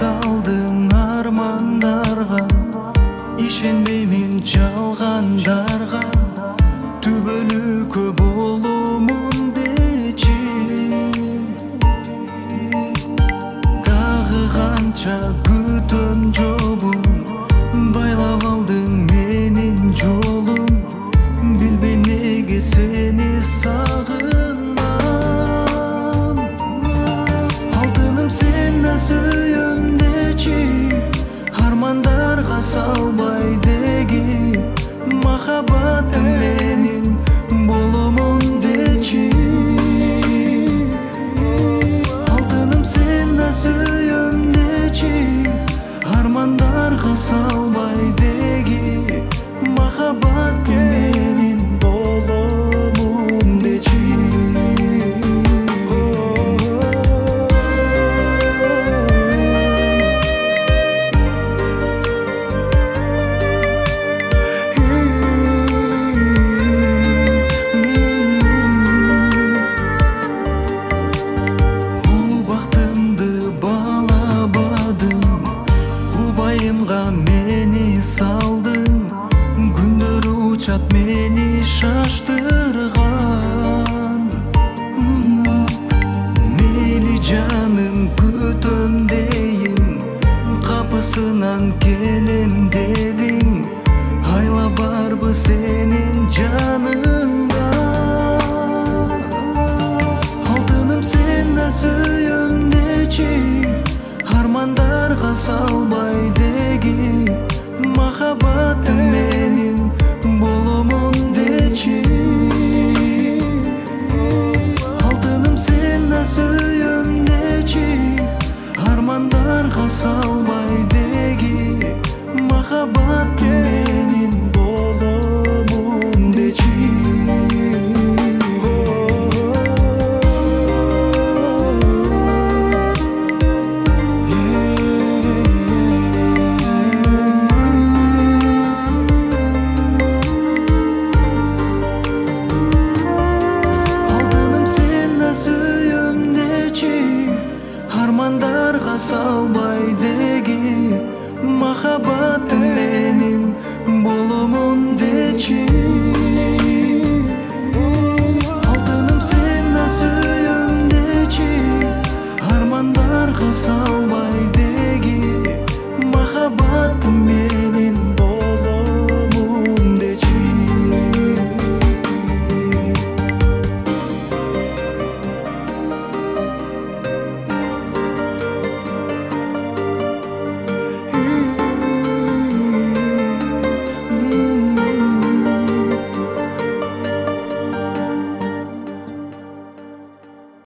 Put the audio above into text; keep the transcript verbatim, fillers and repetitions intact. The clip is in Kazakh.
салдың армандарға, ишенбеймін жалғандарға, түбөлү көп болумун дечи. Дагы канча күтөм жобун, байлап алдың менин жолум, билбейм неге сени сагынам. Алтыным сени сүйөм дечи, армандарга салбай деги, махаббатым менин болумун дечи. Алтыным сени сүйөм дечи, армандарга салбай деги, махаббатым менин болумун дечи. Мени салдың, күндөр учат мени шаштырган. Мели жаным күтөм дейин, капысынан келем дедиң, айла барбы сенин жаныңда. Алтыным сени сүйөм дечи, армандарга салбай деги, махаббатым менин болумун дечи. Алтыным сени сүйөм дечи, армандарга салбай деги, махаббатым менин болумун дечи. Армандарга салбай деги, махаббат